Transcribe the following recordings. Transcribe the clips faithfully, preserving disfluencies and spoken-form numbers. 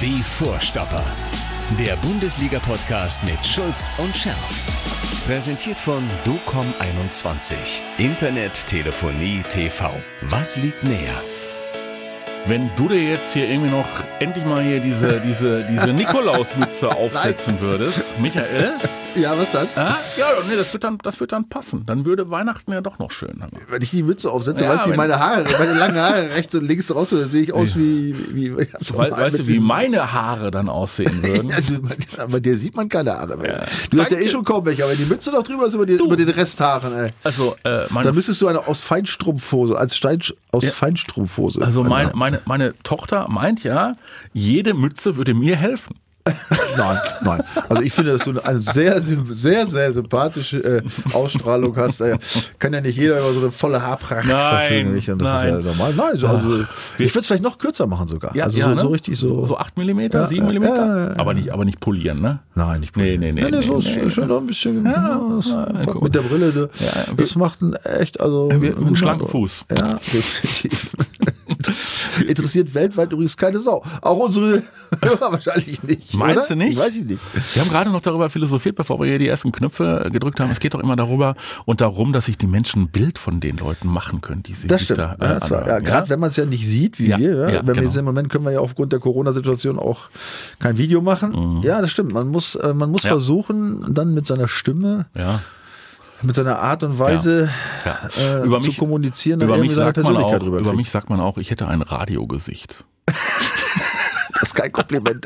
Die Vorstopper. Der Bundesliga-Podcast mit Schulz und Scherf. Präsentiert von docom einundzwanzig. Internet, Telefonie, T V. Was liegt näher? Wenn du dir jetzt hier irgendwie noch endlich mal hier diese, diese, diese Nikolausmütze aufsetzen würdest, Michael. Ja, was dann? Ah, ja, nee, das wird dann, das wird dann passen. Dann würde Weihnachten ja doch noch schön. Wenn ich die Mütze aufsetze, Ja, weißt du, wie wenn- meine Haare, meine langen Haare rechts und links raus, dann sehe ich aus wie, wie, wie ich hab's auch Weil, mal weißt mit du, wie diesem- meine Haare dann aussehen würden? Ja, du, bei dir sieht man keine Haare mehr. Ja. Du hast ja Danke. eh schon kaum welche, aber wenn die Mütze noch drüber ist über, die, über den Resthaaren, ey. Also, äh, meine, Dann müsstest du eine aus Feinstrumpfhose, als Stein aus Feinstrumpfhose. also meine, meine, meine Tochter meint ja, jede Mütze würde mir helfen. Nein, nein. Also ich finde, dass du eine sehr, sehr, sehr sympathische äh, Ausstrahlung hast. Äh, kann ja nicht jeder über so eine volle Haarpracht Nein, verfügen. Und das nein. ist ja normal. Nein, so, also, ich würde es vielleicht noch kürzer machen sogar. Ja, also ja, so, ne? so richtig so. So acht Millimeter, Ja, sieben ja, Millimeter? ja, ja, ja. Aber, nicht, aber nicht polieren, ne? Nein, nicht Nee, nee, nee, Nein, nee, so nee, schön, nee. schön noch ein bisschen. Ja, Ja, das, ja, guck mit der Brille, ne, Ja, das macht einen echt, also Wir- einen schlanken Fuß. Ja, definitiv. Interessiert weltweit übrigens keine Sau. Auch unsere Hörer wahrscheinlich nicht. Meinst oder? du nicht? Weiß ich nicht. Wir haben gerade noch darüber philosophiert, bevor wir hier die ersten Knöpfe gedrückt haben. Es geht doch immer darüber und darum, dass sich die Menschen ein Bild von den Leuten machen können, die sie Das sich stimmt. da äh, ja, das war, ja, anhören, Gerade wenn man es ja nicht sieht, wie Ja, wir. Ja? ja, wenn wir genau. jetzt im Moment können wir ja aufgrund der Corona-Situation auch kein Video machen. Ja, das stimmt. Man muss, äh, man muss Ja. versuchen, dann mit seiner Stimme, Ja. mit seiner Art und Weise Ja. Äh, Über zu mich- kommunizieren, dann Über irgendwie mich, seine sagt man Persönlichkeit auch, drüber über kriegt. mich sagt man auch, ich hätte ein Radiogesicht. Das ist kein Kompliment.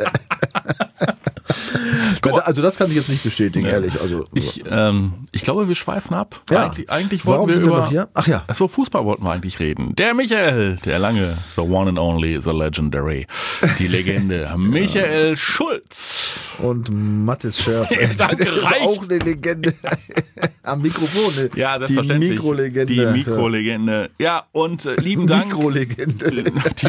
Also das kann ich jetzt nicht bestätigen, ehrlich. Also, Ich, ähm, ich glaube, wir schweifen ab. Ja. Eigentlich, eigentlich Warum wollten wir sind wir über... noch hier? Ach ja. Achso, Fußball wollten wir eigentlich reden. Der Michael, der lange, the one and only, the legendary, die Legende, Michael Schulz. Und Mathis Scherf. Danke, Der ist reicht. auch eine Legende. Am Mikrofon. Ne? Ja, selbstverständlich. Die Mikrolegende. Die Mikrolegende. Ja, und äh, lieben Dank. Mikrolegende. Die-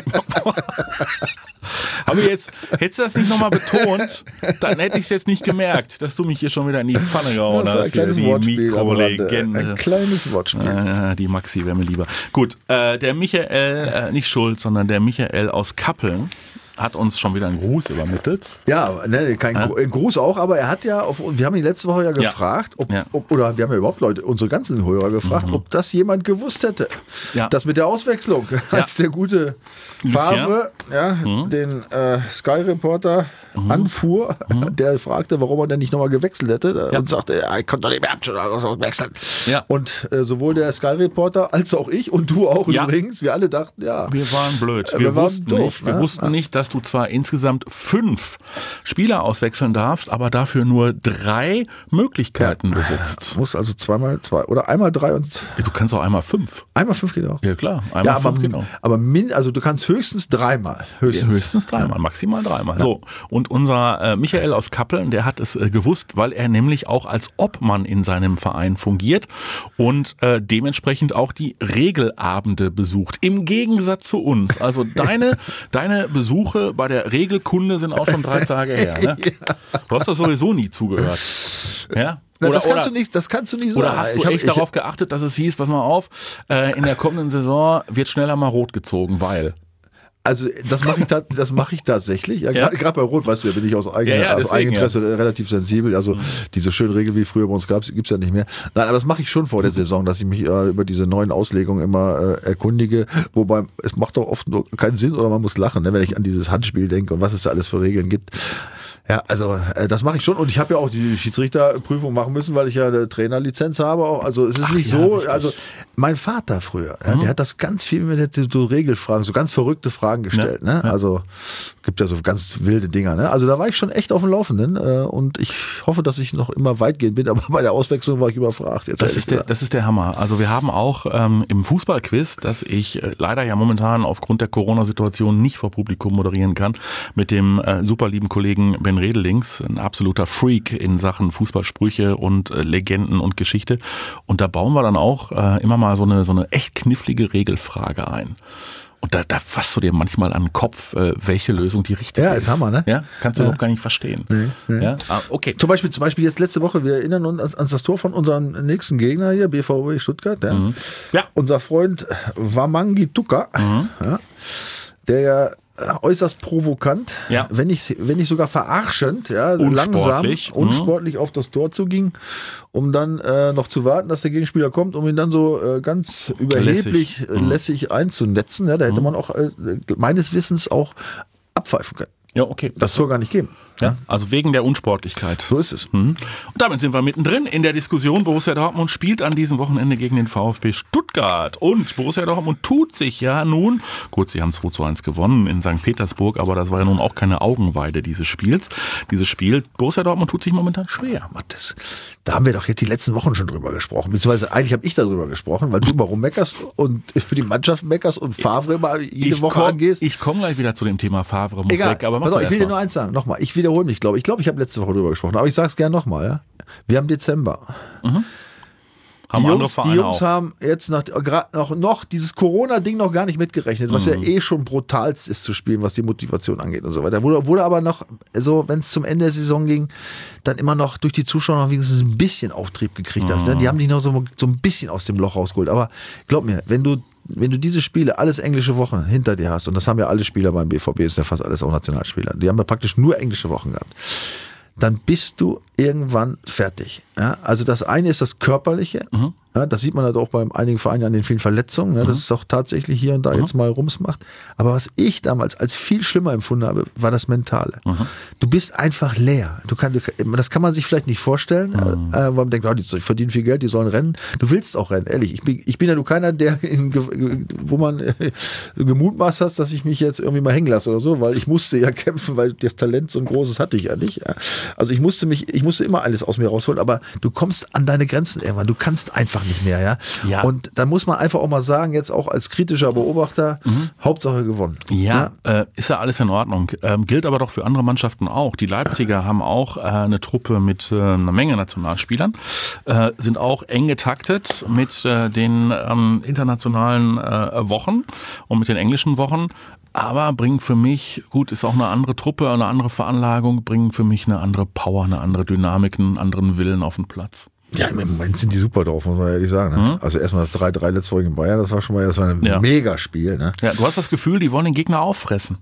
Aber jetzt, hättest du das nicht nochmal betont, dann hätte ich es jetzt nicht gemerkt, dass du mich hier schon wieder in die Pfanne gehauen Das war hast. ein kleines die Wortspiel. am Rande. Ein Mikrolegende. kleines Wortspiel. Äh, die Maxi wäre mir lieber. Gut, äh, der Michael, äh, nicht Schulz, sondern der Michael aus Kappeln hat uns schon wieder einen Gruß übermittelt. Ja, ne, kein Ja. Gru- ein Gruß auch, aber er hat ja, auf, wir haben ihn letzte Woche ja Ja. gefragt, ob, Ja. ob, oder wir haben ja überhaupt Leute, unsere ganzen Hörer gefragt, ob das jemand gewusst hätte. Ja. Das mit der Auswechslung, als der gute Favre ja, den äh, Sky-Reporter anfuhr, der fragte, warum er denn nicht nochmal gewechselt hätte Ja. und sagte, ja, ich konnte doch nicht mehr wechseln. Ja. Und äh, sowohl der Sky-Reporter als auch ich und du auch Ja. übrigens, wir alle dachten, ja, Wir waren blöd. Wir Wir, waren wussten, doof, nicht, wir ne? wussten nicht, dass du zwar insgesamt fünf Spieler auswechseln darfst, aber dafür nur drei Möglichkeiten besitzt. muss also zweimal zwei oder einmal drei und Du kannst auch einmal fünf. einmal fünf geht auch. Ja klar, einmal Ja, aber, fünf, genau. aber min, also du kannst höchstens dreimal. Höchstens. Höchstens dreimal, maximal dreimal. So, und unser äh, Michael aus Kappeln, der hat es äh, gewusst, weil er nämlich auch als Obmann in seinem Verein fungiert und äh, dementsprechend auch die Regelabende besucht. Im Gegensatz zu uns. Also deine, deine Besuche bei der Regelkunde sind auch schon drei Tage her. Ne? Du hast das sowieso nie zugehört. Ja? Na, Oder, das kannst oder, du nicht, das kannst du nicht sagen. oder hast du Ich hab- echt ich- darauf geachtet, dass es hieß, pass mal auf, äh, in der kommenden Saison wird schneller mal rot gezogen, weil... Also das mache ich, ta- das mache ich tatsächlich. Ja, Ja? Gerade bei Rot, weißt du, da bin ich aus, eigener, Ja, ja, aus deswegen, Eigeninteresse relativ sensibel. Also diese schönen Regeln, wie früher bei uns gab, gibt es ja nicht mehr. Nein, aber das mache ich schon vor der Saison, dass ich mich äh, über diese neuen Auslegungen immer äh, erkundige. Wobei es macht doch oft nur keinen Sinn oder man muss lachen, ne, wenn ich an dieses Handspiel denke und was es da alles für Regeln gibt. Ja, also äh, das mache ich schon und ich habe ja auch die Schiedsrichterprüfung machen müssen, weil ich ja eine Trainerlizenz habe. Auch. Also es ist Ach nicht ja, so, richtig. also mein Vater früher, ja, der hat das ganz viel mit so Regelfragen, so ganz verrückte Fragen gestellt. Ja, ne? ja. Also gibt ja so ganz wilde Dinger. Ne? Also da war ich schon echt auf dem Laufenden äh, und ich hoffe, dass ich noch immer weitgehend bin, aber bei der Auswechslung war ich überfragt. Jetzt Das ehrlich ist, der, gesagt. das ist der Hammer. Also wir haben auch ähm, im Fußballquiz, das ich äh, leider ja momentan aufgrund der Corona-Situation nicht vor Publikum moderieren kann, mit dem äh, super lieben Kollegen Ben Redelings, ein absoluter Freak in Sachen Fußballsprüche und äh, Legenden und Geschichte. Und da bauen wir dann auch äh, immer mal so eine, so eine echt knifflige Regelfrage ein. Und da, da fasst du dir manchmal an den Kopf, äh, welche Lösung die richtige Ja, ist. ist Hammer, ne? Ja, kannst du überhaupt gar nicht verstehen. Nee, nee. Ja? Ah, okay. Zum Beispiel, zum Beispiel jetzt letzte Woche, wir erinnern uns ans, ans das Tor von unserem nächsten Gegner hier, B V B Stuttgart. Ja. Ja. Unser Freund Wamangi Tuka, ja, der ja äußerst provokant, ja. wenn nicht, wenn nicht sogar verarschend, ja, unsportlich. langsam, unsportlich mhm. auf das Tor zuging, um dann äh, noch zu warten, dass der Gegenspieler kommt, um ihn dann so äh, ganz überheblich lässig, mhm. lässig einzunetzen. Ja, da hätte mhm. man auch äh, meines Wissens auch abpfeifen können. Ja, okay. Das Tor gar nicht geben. Ja, also wegen der Unsportlichkeit. So ist es. Mhm. Und damit sind wir mittendrin in der Diskussion. Borussia Dortmund spielt an diesem Wochenende gegen den VfB Stuttgart. Und Borussia Dortmund tut sich ja nun, gut, sie haben zwei zu eins gewonnen in Sankt Petersburg, aber das war ja nun auch keine Augenweide dieses Spiels. Dieses Spiel, Borussia Dortmund tut sich momentan schwer. Das, da haben wir doch jetzt die letzten Wochen schon drüber gesprochen. Beziehungsweise eigentlich habe ich darüber gesprochen, weil du immer rummeckerst und über die Mannschaft meckerst und Favre immer jede ich Woche komm, angehst. Ich komme gleich wieder zu dem Thema Favre, muss Egal. weg. Aber Pass auf, ich will dir nur eins sagen, nochmal, ich wiederhole mich, glaube ich. Ich glaube, ich habe letzte Woche drüber gesprochen, aber ich sage es gerne nochmal. Ja? Wir haben Dezember. Mhm. Die, haben Jungs, die Jungs auch. haben jetzt nach, noch, noch dieses Corona-Ding noch gar nicht mitgerechnet, was mhm. ja eh schon brutalst ist zu spielen, was die Motivation angeht und so weiter. Wurde, wurde aber noch, also wenn es zum Ende der Saison ging, dann immer noch durch die Zuschauer noch wenigstens ein bisschen Auftrieb gekriegt hast. Mhm. Ne? Die haben dich noch so, so ein bisschen aus dem Loch rausgeholt. Aber glaub mir, wenn du wenn du diese Spiele, alles englische Wochen hinter dir hast, und das haben ja alle Spieler beim B V B, ist ja fast alles auch Nationalspieler, die haben ja praktisch nur englische Wochen gehabt, dann bist du irgendwann fertig. Ja? Also das eine ist das Körperliche, mhm. ja, das sieht man halt auch bei einigen Vereinen an den vielen Verletzungen, ja, mhm. dass es auch tatsächlich hier und da mhm. jetzt mal Rums macht. Aber was ich damals als viel schlimmer empfunden habe, war das Mentale. Mhm. Du bist einfach leer. Du kann, du, das kann man sich vielleicht nicht vorstellen, mhm. äh, weil man denkt, oh, die verdienen viel Geld, die sollen rennen. Du willst auch rennen, ehrlich. Ich bin, ich bin ja nur keiner, der in, wo man äh, gemutmaßt hat, dass ich mich jetzt irgendwie mal hängen lasse oder so, weil ich musste ja kämpfen, weil das Talent so ein großes hatte ich ja nicht. Ja. Also ich musste mich, ich musste immer alles aus mir rausholen, aber du kommst an deine Grenzen irgendwann. Du kannst einfach nicht mehr, ja. ja. Und da muss man einfach auch mal sagen, jetzt auch als kritischer Beobachter, mhm. Hauptsache gewonnen. Ja, ja. Äh, ist ja alles in Ordnung. Ähm, gilt aber doch für andere Mannschaften auch. Die Leipziger haben auch äh, eine Truppe mit äh, einer Menge Nationalspielern, äh, sind auch eng getaktet mit äh, den ähm, internationalen äh, Wochen und mit den englischen Wochen. Aber bringen für mich, gut, ist auch eine andere Truppe, eine andere Veranlagung, bringen für mich eine andere Power, eine andere Dynamik, einen anderen Willen auf den Platz. Ja, im Moment sind die super drauf, muss man ehrlich sagen. Ne? Mhm. Also erstmal das drei drei letzte Woche in Bayern, das war schon mal das war ein ja. Megaspiel. Ne? Ja, du hast das Gefühl, die wollen den Gegner auffressen.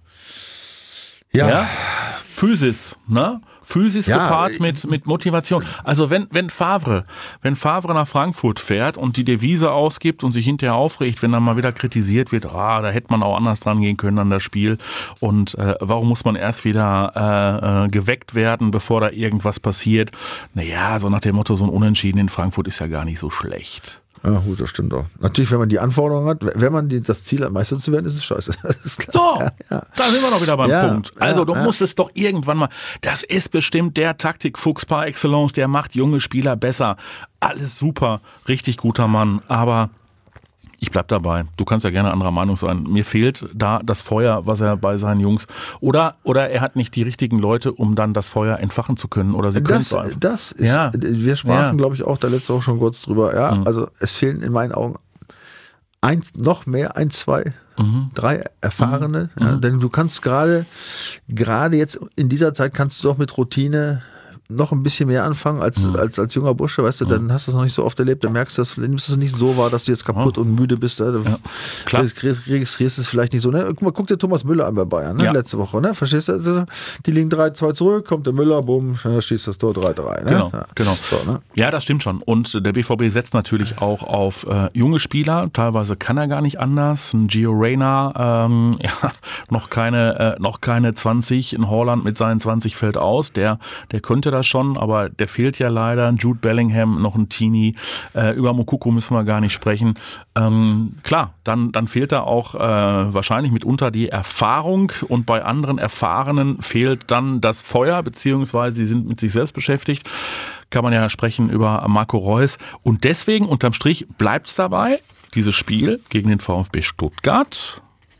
Ja. ja? Physis, ne? Physis ja, gepaart mit, mit Motivation. Also wenn, wenn Favre, wenn Favre nach Frankfurt fährt und die Devise ausgibt und sich hinterher aufregt, wenn dann mal wieder kritisiert wird, ah, da hätte man auch anders dran gehen können an das Spiel und äh, warum muss man erst wieder äh, äh, geweckt werden, bevor da irgendwas passiert? Naja, so nach dem Motto, so ein Unentschieden in Frankfurt ist ja gar nicht so schlecht. Ja, gut, das stimmt auch. Natürlich, wenn man die Anforderungen hat, wenn man die, das Ziel hat, Meister zu werden, ist es scheiße. Das ist klar. So, ja, ja. Da sind wir noch wieder beim ja, Punkt. Also ja, du ja. musst es doch irgendwann mal, das ist bestimmt der Taktikfuchs par excellence, der macht junge Spieler besser. Alles super, richtig guter Mann, aber ich bleib dabei. Du kannst ja gerne anderer Meinung sein. Mir fehlt da das Feuer, was er bei seinen Jungs, oder, oder er hat nicht die richtigen Leute, um dann das Feuer entfachen zu können, oder sie können es das, das ist, ja. wir sprachen, ja. glaube ich, auch da letzte Woche schon kurz drüber. Ja, mhm. also es fehlen in meinen Augen ein, noch mehr, ein, zwei, mhm. drei Erfahrene, mhm. ja, denn du kannst gerade, gerade jetzt in dieser Zeit kannst du doch mit Routine noch ein bisschen mehr anfangen als, mhm. als, als junger Bursche, weißt du, dann hast du es noch nicht so oft erlebt, dann merkst du, dass, dann nimmst du es nicht so wahr, dass du jetzt kaputt ja. und müde bist, da, ja. Klar. registrierst es vielleicht nicht so, ne? Guck mal, guck dir Thomas Müller an bei Bayern, ne? Ja. Letzte Woche, ne? Verstehst du? Also, die liegen drei zwei zurück, kommt der Müller, bumm, schnell schießt das Tor drei drei, ne? Genau, ja. genau. So, ne? Ja, das stimmt schon. Und der B V B setzt natürlich auch auf äh, junge Spieler, teilweise kann er gar nicht anders. Ein Gio Reyna, ähm, ja, noch keine, äh, noch keine zwanzig, in Haaland mit seinen zwanzig fällt aus, der, der könnte das schon, aber der fehlt ja leider. Jude Bellingham, noch ein Teenie. Äh, über Moukoko müssen wir gar nicht sprechen. Ähm, klar, dann, dann fehlt da auch äh, wahrscheinlich mitunter die Erfahrung und bei anderen Erfahrenen fehlt dann das Feuer, beziehungsweise sie sind mit sich selbst beschäftigt. Kann man ja sprechen über Marco Reus. Und deswegen, unterm Strich, bleibt es dabei, dieses Spiel gegen den VfB Stuttgart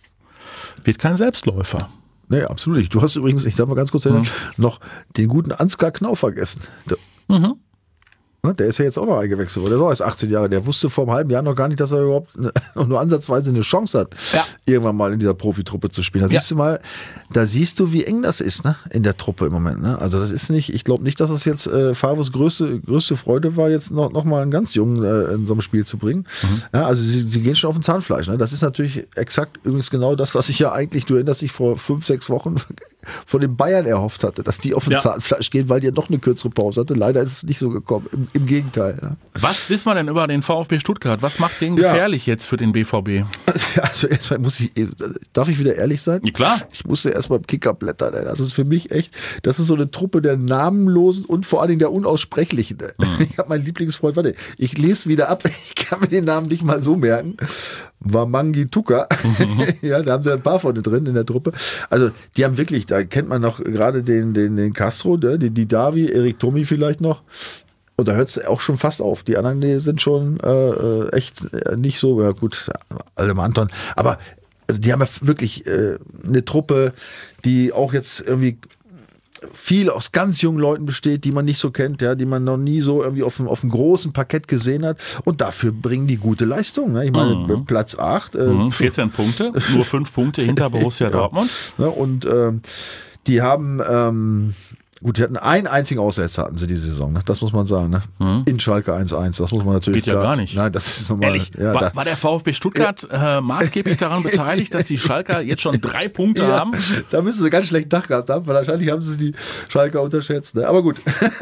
wird kein Selbstläufer. Nee, absolut nicht. Du hast übrigens, ich darf mal ganz kurz erinnern, mhm. noch den guten Ansgar Knauf vergessen. Mhm. Der ist ja jetzt auch noch eingewechselt worden. Der ist auch erst achtzehn Jahre. Der wusste vor einem halben Jahr noch gar nicht, dass er überhaupt eine, nur ansatzweise eine Chance hat, ja. irgendwann mal in dieser Profitruppe zu spielen. Da ja. siehst du mal, da siehst du, wie eng das ist, ne? In der Truppe im Moment. Ne? Also das ist nicht, ich glaube nicht, dass das jetzt äh, Favres größte, größte Freude war, jetzt noch, noch mal einen ganz Jungen äh, in so einem Spiel zu bringen. Mhm. Ja, also sie, sie gehen schon auf den Zahnfleisch. Ne? Das ist natürlich exakt übrigens genau das, was ich ja eigentlich, du erinnerst dich, vor fünf, sechs Wochen von den Bayern erhofft hatte, dass die auf den ja. Zahnfleisch gehen, weil die ja noch eine kürzere Pause hatte. Leider ist es nicht so gekommen. Im, im Gegenteil. Ja. Was wissen wir denn über den VfB Stuttgart? Was macht den gefährlich ja. jetzt für den B V B? Also erstmal muss ich, darf ich wieder ehrlich sein? Ja, klar. Ich musste erstmal im Kicker blättern. Das ist für mich echt, das ist so eine Truppe der Namenlosen und vor allen Dingen der Unaussprechlichen. Mhm. Ich habe meinen Lieblingsfreund, warte, ich lese wieder ab, ich kann mir den Namen nicht mal so merken. Wamangi Tuka. Mhm. Ja, da haben sie ein paar von drin in der Truppe. Also die haben wirklich, da kennt man noch gerade den, den, den Castro, den Didavi, Erik Tommy vielleicht noch. Und da hört es auch schon fast auf. Die anderen, die sind schon äh, echt nicht so, ja gut, alle Anton. Aber also die haben ja wirklich äh, eine Truppe, die auch jetzt irgendwie viel aus ganz jungen Leuten besteht, die man nicht so kennt, ja, die man noch nie so irgendwie auf dem, auf dem großen Parkett gesehen hat. Und dafür bringen die gute Leistung. Ne? Ich meine, mhm. Platz acht. Äh, mhm, vierzehn Punkte, nur fünf Punkte hinter Borussia Dortmund. Ja, und ähm, die haben... Ähm, Gut, die hatten einen einzigen Aussetzer, hatten sie diese Saison, ne? Das muss man sagen. Ne? Hm. In Schalke eins eins, das muss man natürlich Geht ja klar, gar nicht. Nein, das ist normal. Ehrlich, ja, war, da, war der VfB Stuttgart äh, maßgeblich daran beteiligt, dass die Schalker jetzt schon drei Punkte ja, haben? Da müssen sie ganz schlechten Tag gehabt haben, weil wahrscheinlich haben sie die Schalker unterschätzt. Ne? Aber gut.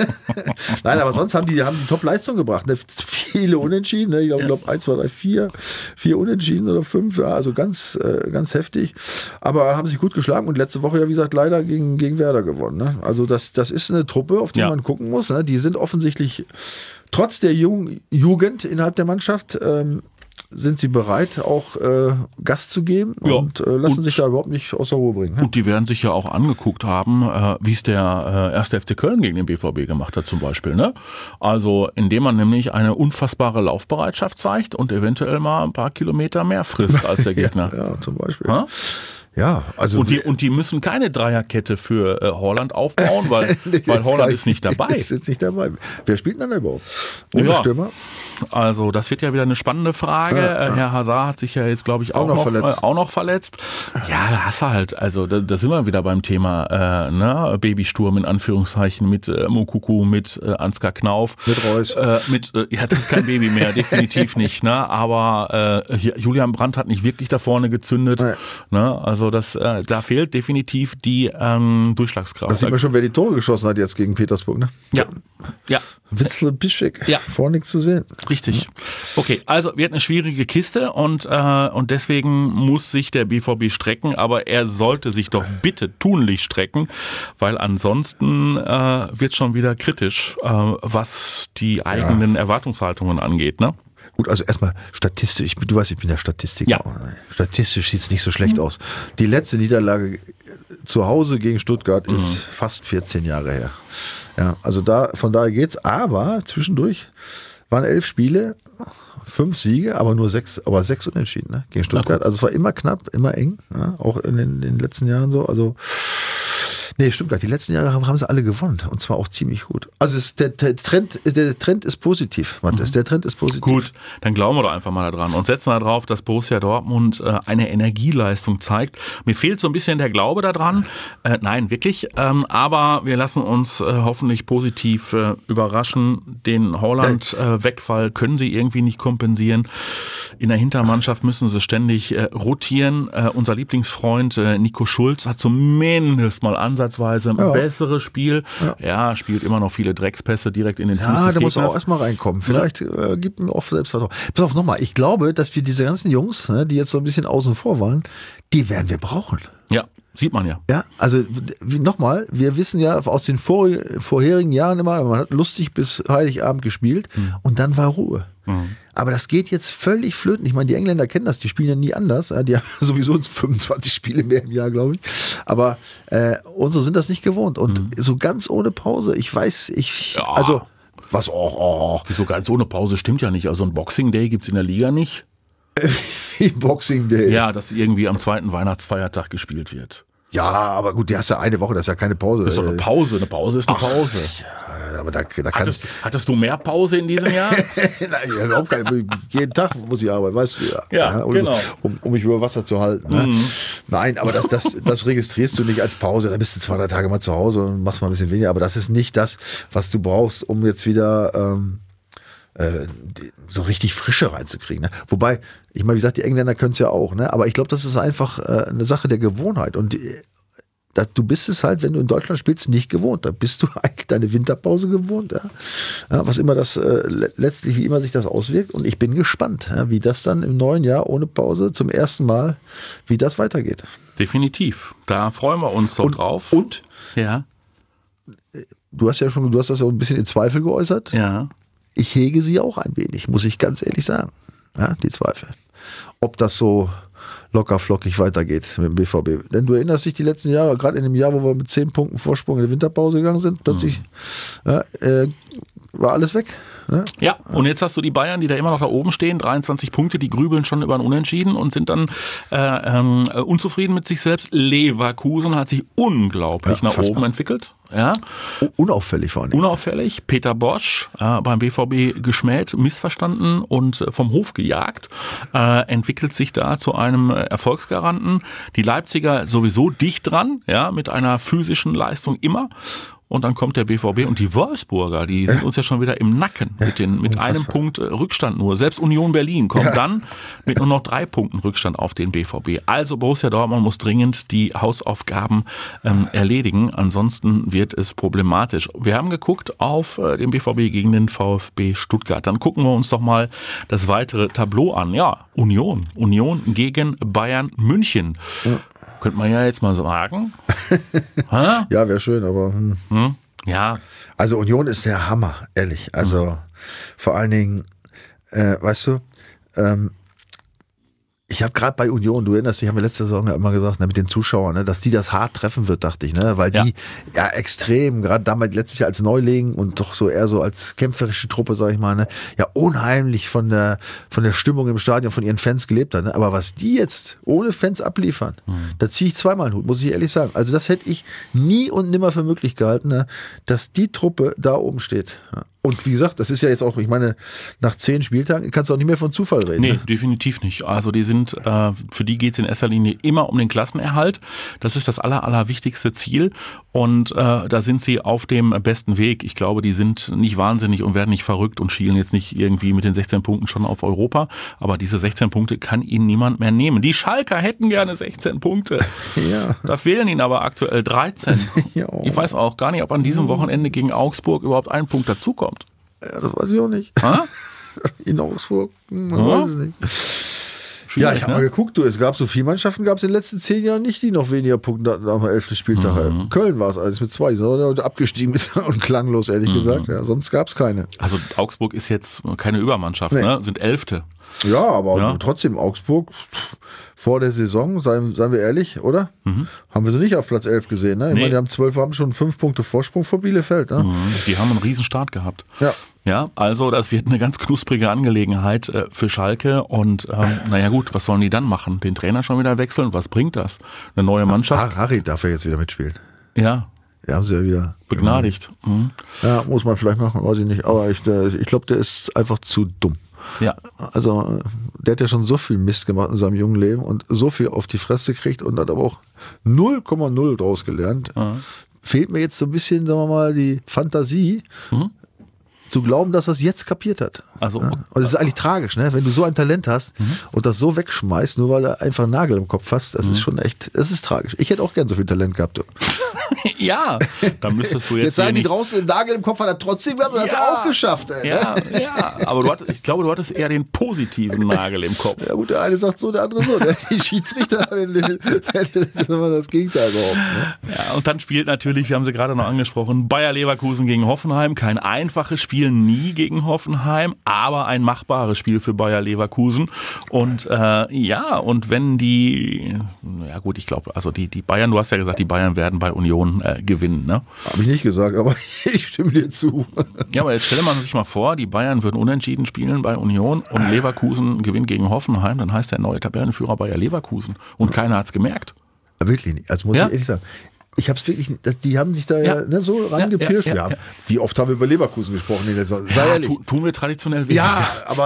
Nein, aber sonst haben die, haben die Top-Leistung gebracht. Ne? Viele Unentschieden. Ne? Ich glaube, ja. glaub, eins, zwei, drei, vier. Vier Unentschieden oder fünf. Ja, also ganz, äh, ganz heftig. Aber haben sich gut geschlagen und letzte Woche ja, wie gesagt, leider gegen, gegen Werder gewonnen. Ne? Also das, das ist eine Truppe, auf die ja. man gucken muss. Ne? Die sind offensichtlich, trotz der Jung Jugend innerhalb der Mannschaft, ähm, sind sie bereit, auch äh, Gas zu geben ja. und äh, lassen und, sich da überhaupt nicht aus der Ruhe bringen. Ne? Und die werden sich ja auch angeguckt haben, äh, wie es der äh, erste F C Köln gegen den B V B gemacht hat zum Beispiel. Ne? Also indem man nämlich eine unfassbare Laufbereitschaft zeigt und eventuell mal ein paar Kilometer mehr frisst als der Gegner. ja, ja, zum Beispiel. Ha? Ja, also und die, und die müssen keine Dreierkette für äh, Holland aufbauen, weil, weil Holland ist nicht dabei. Ist jetzt nicht dabei. Wer spielt denn da überhaupt? Ohne ja. Stürmer? Also das wird ja wieder eine spannende Frage. Ja, ja. Herr Hazard hat sich ja jetzt, glaube ich, auch, auch, noch, noch, verletzt. Äh, auch noch verletzt. Ja, da hast du halt, also da, da sind wir wieder beim Thema äh, ne? Babysturm in Anführungszeichen mit äh, Mokuku, mit äh, Ansgar Knauf. Mit Reus. Äh, mit, äh, ja, das ist kein Baby mehr, definitiv nicht. Ne? Aber äh, Julian Brandt hat nicht wirklich da vorne gezündet. Ja. Ne? Also das, äh, da fehlt definitiv die ähm, Durchschlagskraft. Da sieht man schon, wer die Tore geschossen hat jetzt gegen Petersburg. Ne? Ja. Ja. Witzel Bischek, ja. vor nichts zu sehen. Richtig. Okay, also wird eine schwierige Kiste und, äh, und deswegen muss sich der B V B strecken, aber er sollte sich doch bitte tunlich strecken, weil ansonsten äh, wird schon wieder kritisch, äh, was die eigenen ja. Erwartungshaltungen angeht, ne? Gut, also erstmal statistisch, du weißt, ich bin ja Statistiker. Ja. Statistisch sieht es nicht so schlecht mhm. aus. Die letzte Niederlage zu Hause gegen Stuttgart mhm. ist fast vierzehn Jahre her. Ja, also da, von daher geht's, aber zwischendurch waren elf Spiele, fünf Siege, aber nur sechs, aber sechs Unentschieden, ne, gegen Stuttgart. Okay. Also es war immer knapp, immer eng, ja, auch in den, in den letzten Jahren so, also nee, stimmt gar nicht. Die letzten Jahre haben, haben sie alle gewonnen und zwar auch ziemlich gut. Also es, der, der, Trend, der Trend ist positiv, Matthias. Der Trend ist positiv. Gut, dann glauben wir doch einfach mal daran und setzen darauf, dass Borussia Dortmund äh, eine Energieleistung zeigt. Mir fehlt so ein bisschen der Glaube daran. Äh, nein, wirklich. Ähm, aber wir lassen uns äh, hoffentlich positiv äh, überraschen. Den Holland-Wegfall äh, können sie irgendwie nicht kompensieren. In der Hintermannschaft müssen sie ständig äh, rotieren. Äh, unser Lieblingsfreund äh, Nico Schulz hat zumindest mal Ansatz Ansatzweise ein ja. besseres Spiel. Ja. ja, spielt immer noch viele Dreckspässe direkt in den Fuß. Ja, der muss auch erstmal reinkommen. Vielleicht ja. äh, gibt ihm auch Selbstvertrauen. Pass auf, nochmal. Ich glaube, dass wir diese ganzen Jungs, ne, die jetzt so ein bisschen außen vor waren, die werden wir brauchen. Ja. Sieht man ja. Ja, also nochmal, wir wissen ja aus den vor, vorherigen Jahren immer, man hat lustig bis Heiligabend gespielt mhm. und dann war Ruhe. Mhm. Aber das geht jetzt völlig flöten. Ich meine, die Engländer kennen das, die spielen ja nie anders. Die haben sowieso fünfundzwanzig Spiele mehr im Jahr, glaube ich. Aber äh, unsere sind das nicht gewohnt. Und mhm. so ganz ohne Pause, ich weiß, ich, ja. also, was, oh, oh. So ganz ohne Pause stimmt ja nicht. Also ein Boxing Day gibt's in der Liga nicht. Wie Boxing Day. Ja, dass irgendwie am zweiten Weihnachtsfeiertag gespielt wird. Ja, aber gut, die hast ja eine Woche, das ist ja keine Pause. Das ist doch eine Pause, eine Pause ist eine Ach, Pause. Ja, aber da, da kann Hattest, hattest du mehr Pause in diesem Jahr? Nein, überhaupt keine. Jeden Tag muss ich arbeiten, weißt du ja. Ja, um, genau. Um, um mich über Wasser zu halten. Ne? Mhm. Nein, aber das, das, das registrierst du nicht als Pause. Da bist du zwei, drei Tage mal zu Hause und machst mal ein bisschen weniger. Aber das ist nicht das, was du brauchst, um jetzt wieder ähm, äh, so richtig Frische reinzukriegen. Ne? Wobei, ich meine, wie gesagt, die Engländer können es ja auch. Ne? Aber ich glaube, das ist einfach äh, eine Sache der Gewohnheit. Und die, Das, du bist es halt, wenn du in Deutschland spielst, nicht gewohnt. Da bist du eigentlich deine Winterpause gewohnt. Ja? Ja, was immer das, äh, letztlich, wie immer sich das auswirkt. Und ich bin gespannt, ja, wie das dann im neuen Jahr ohne Pause zum ersten Mal, wie das weitergeht. Definitiv. Da freuen wir uns doch und, drauf. Und? Ja. Du hast ja schon, du hast das ja ein bisschen in Zweifel geäußert. Ja. Ich hege sie auch ein wenig, muss ich ganz ehrlich sagen. Ja, die Zweifel. Ob das so locker flockig weitergeht mit dem B V B. Denn du erinnerst dich die letzten Jahre, gerade in dem Jahr, wo wir mit zehn Punkten Vorsprung in die Winterpause gegangen sind, plötzlich mhm. ja, äh, war alles weg. Ne? Ja, und jetzt hast du die Bayern, die da immer noch da oben stehen, dreiundzwanzig Punkte, die grübeln schon über ein Unentschieden und sind dann äh, ähm, unzufrieden mit sich selbst. Leverkusen hat sich unglaublich ja, nach oben mal. entwickelt. Ja. Unauffällig vor allem. Unauffällig. Peter Bosch äh, beim B V B geschmäht, missverstanden und äh, vom Hof gejagt. Äh, entwickelt sich da zu einem Erfolgsgaranten. Die Leipziger sowieso dicht dran, ja, mit einer physischen Leistung immer. Und dann kommt der B V B und die Wolfsburger, die sind uns ja schon wieder im Nacken mit, den, mit einem Punkt Rückstand nur. Selbst Union Berlin kommt ja. dann mit nur noch drei Punkten Rückstand auf den B V B. Also Borussia Dortmund muss dringend die Hausaufgaben ähm, erledigen, ansonsten wird es problematisch. Wir haben geguckt auf äh, den B V B gegen den VfB Stuttgart. Dann gucken wir uns doch mal das weitere Tableau an. Ja, Union. Union gegen Bayern München. Ja. Könnte man ja jetzt mal sagen. Ja, wäre schön, aber... Hm. Hm? Ja. Also Union ist der Hammer, ehrlich. Also hm. vor allen Dingen, äh, weißt du, ähm, ich habe gerade bei Union, du erinnerst dich, haben wir letzte Saison ja immer gesagt, ne, mit den Zuschauern, ne, dass die das hart treffen wird, dachte ich, ne, weil ja. die ja extrem, gerade damals letztes Jahr als Neuling und doch so eher so als kämpferische Truppe, sag ich mal, ne, ja unheimlich von der von der Stimmung im Stadion, von ihren Fans gelebt hat. Ne, aber was die jetzt ohne Fans abliefern, mhm. da ziehe ich zweimal einen Hut, muss ich ehrlich sagen. Also das hätte ich nie und nimmer für möglich gehalten, ne, dass die Truppe da oben steht. Ja. Und wie gesagt, das ist ja jetzt auch, ich meine, nach zehn Spieltagen kannst du auch nicht mehr von Zufall reden. Nee, ne? definitiv nicht. Also die sind, äh, für die geht es in erster Linie immer um den Klassenerhalt. Das ist das aller, allerwichtigste Ziel. Und äh, da sind sie auf dem besten Weg. Ich glaube, die sind nicht wahnsinnig und werden nicht verrückt und schielen jetzt nicht irgendwie mit den sechzehn Punkten schon auf Europa. Aber diese sechzehn Punkte kann ihnen niemand mehr nehmen. Die Schalker hätten gerne sechzehn Punkte. Ja. Da fehlen ihnen aber aktuell dreizehn. Ja. Ich weiß auch gar nicht, ob an diesem Wochenende gegen Augsburg überhaupt ein Punkt dazukommt. Ja, das weiß ich auch nicht. Ha? In Augsburg, man ja. weiß es nicht. Ja, ich habe ne? mal geguckt, du, es gab so viele Mannschaften, gab es in den letzten zehn Jahren nicht, die noch weniger Punkte hatten am elften Spieltag. Mhm. Köln war es alles mit zwei, sondern abgestiegen ist und klanglos, ehrlich mhm. gesagt. Ja, sonst gab es keine. Also Augsburg ist jetzt keine Übermannschaft, nee. ne? Sind Elfte. Ja, aber ja. trotzdem Augsburg vor der Saison, seien, seien wir ehrlich, oder? Mhm. Haben wir sie nicht auf Platz elf gesehen. Ne? Ich nee. meine, die haben zwölf, haben schon fünf Punkte Vorsprung vor Bielefeld. Ne? Mhm. Die haben einen riesen Start gehabt. Ja. Ja, also das wird eine ganz knusprige Angelegenheit äh, für Schalke und ähm, naja gut, was sollen die dann machen? Den Trainer schon wieder wechseln? Was bringt das? Eine neue Mannschaft? Harry darf ja jetzt wieder mitspielen. Ja. Ja, haben sie ja wieder. Begnadigt. Mhm. Ja, muss man vielleicht machen, weiß ich nicht. Aber ich, ich glaube, der ist einfach zu dumm. Ja. Also der hat ja schon so viel Mist gemacht in seinem jungen Leben und so viel auf die Fresse gekriegt und hat aber auch null Komma null draus gelernt. Mhm. Fehlt mir jetzt so ein bisschen, sagen wir mal, die Fantasie, mhm. zu glauben, dass er es jetzt kapiert hat. Also, ja. Und das ist eigentlich tragisch, ne? Wenn du so ein Talent hast mhm. und das so wegschmeißt, nur weil er einfach einen Nagel im Kopf hast, das mhm. ist schon echt, das ist tragisch. Ich hätte auch gern so viel Talent gehabt. Ja, dann müsstest du jetzt. Jetzt sagen die draußen, den Nagel im Kopf hat er trotzdem gehabt und ja, hat es auch geschafft. Ey, ja, ne? ja, aber du hattest, ich glaube, du hattest eher den positiven Nagel im Kopf. Ja gut, der eine sagt so, der andere so. Die Schiedsrichter haben das Gegenteil überhaupt. Ne? Ja, und dann spielt natürlich, wir haben sie gerade noch angesprochen, Bayer Leverkusen gegen Hoffenheim. Kein einfaches Spiel, nie gegen Hoffenheim, aber ein machbares Spiel für Bayer Leverkusen. Und äh, ja, und wenn die, ja gut, ich glaube, also die, die Bayern, du hast ja gesagt, die Bayern werden bei Union äh, gewinnen, ne? Habe ich nicht gesagt, aber ich stimme dir zu. Ja, aber jetzt stelle man sich mal vor, die Bayern würden unentschieden spielen bei Union und Leverkusen gewinnt gegen Hoffenheim, dann heißt der neue Tabellenführer Bayer Leverkusen und keiner hat es gemerkt. Wirklich nicht. Also muss ja? ich ehrlich sagen, Ich habe es wirklich, das, die haben sich da ja, ja ne, so rangepirscht. Ja, ja, ja, ja. Wie oft haben wir über Leverkusen gesprochen? Nee, sei ja, ehrlich. Tu, tun wir traditionell wenig. Ja, aber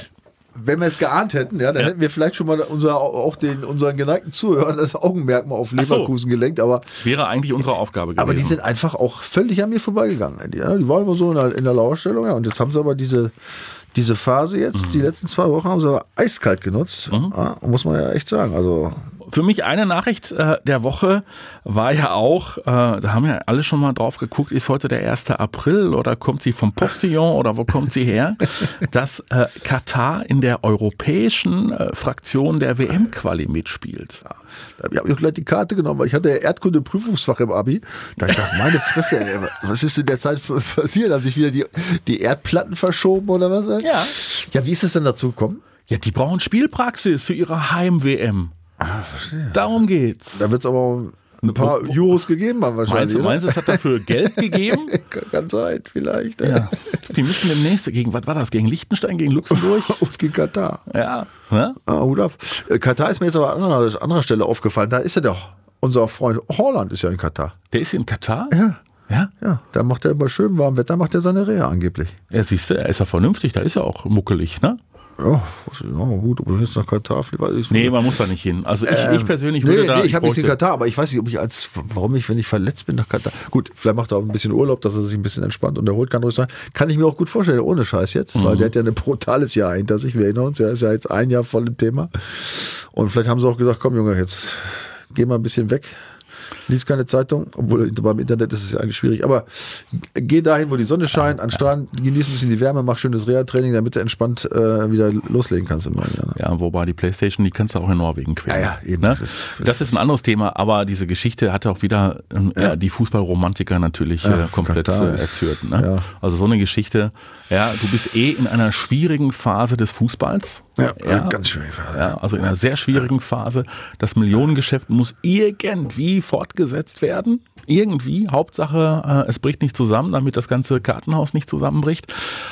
wenn wir es geahnt hätten, ja, dann ja. hätten wir vielleicht schon mal unser, auch den, unseren geneigten Zuhörern das Augenmerk mal auf Leverkusen so. gelenkt. Aber wäre eigentlich unsere Aufgabe gewesen. Aber die sind einfach auch völlig an mir vorbeigegangen. Die, ja, die waren immer so in der, in der Lauerstellung. Ja, und jetzt haben sie aber diese, diese Phase jetzt, mhm. die letzten zwei Wochen haben sie aber eiskalt genutzt. Mhm. Ja, muss man ja echt sagen. Also für mich eine Nachricht äh, der Woche war ja auch, äh, da haben ja alle schon mal drauf geguckt, ist heute der erste April oder kommt sie vom Postillon oder wo kommt sie her, dass äh, Katar in der europäischen äh, Fraktion der W M-Quali mitspielt. Ja, da habe ich auch gleich die Karte genommen, weil ich hatte ja Erdkunde-Prüfungsfach im Abi. Da ich dachte, meine Fresse, ey, was ist in der Zeit passiert? Haben sich wieder die, die Erdplatten verschoben oder was? Ja. Ja, wie ist es denn dazu gekommen? Ja, die brauchen Spielpraxis für ihre Heim-W M. Ah, verstehe. Darum geht's. Da wird es aber ein paar Euros gegeben haben wahrscheinlich. Meinst du, es hat dafür Geld gegeben? Kann sein, vielleicht. Ja. Die müssen demnächst gegen, was war das, gegen Liechtenstein, gegen Luxemburg? Und gegen Katar. Ja. ja? Ah, Hut ab. Katar ist mir jetzt aber an anderer, anderer Stelle aufgefallen. Da ist ja doch, unser Freund Haaland ist ja in Katar. Der ist in Katar? Ja. Ja? Ja, da macht er bei schönem warmem Wetter, macht er seine Reha angeblich. Ja, siehst du, er ist ja vernünftig, da ist er auch muckelig, ne? Ja, ja, gut, ob ich jetzt nach Katar fliege, weiß ich nicht. Nee, man muss da nicht hin. Also ich, ähm, ich persönlich würde nee, da... Nee, ich, ich habe nichts in Katar, aber ich weiß nicht, ob ich als, warum ich, wenn ich verletzt bin, nach Katar... Gut, vielleicht macht er auch ein bisschen Urlaub, dass er sich ein bisschen entspannt und erholt, kann ruhig sein. Kann ich mir auch gut vorstellen, ohne Scheiß jetzt, mhm. weil der hat ja ein brutales Jahr hinter sich, wir erinnern uns, er ist ja jetzt ein Jahr voll im Thema. Und vielleicht haben sie auch gesagt, komm Junge, jetzt geh mal ein bisschen weg. Lies keine Zeitung, obwohl beim Internet ist es ja eigentlich schwierig. Aber geh dahin, wo die Sonne scheint, an den Strand, genieß ein bisschen die Wärme, mach schönes Reha-Training, damit du entspannt äh, wieder loslegen kannst im neuen Jahr. Ne? Ja, wobei die Playstation, die kannst du auch in Norwegen quälen. Ja, ja, eben. Ne? Das, ist, das ist ein anderes Thema, aber diese Geschichte hatte auch wieder ähm, ja. Ja, die Fußballromantiker natürlich ja, äh, komplett äh, erzürnt. Ne? Ja. Also so eine Geschichte, ja, du bist eh in einer schwierigen Phase des Fußballs. Ja, ja, ganz schwierig. Ja, also in einer sehr schwierigen Phase. Das Millionengeschäft muss irgendwie fortgesetzt werden. Irgendwie. Hauptsache, äh, es bricht nicht zusammen, damit das ganze Kartenhaus nicht zusammenbricht.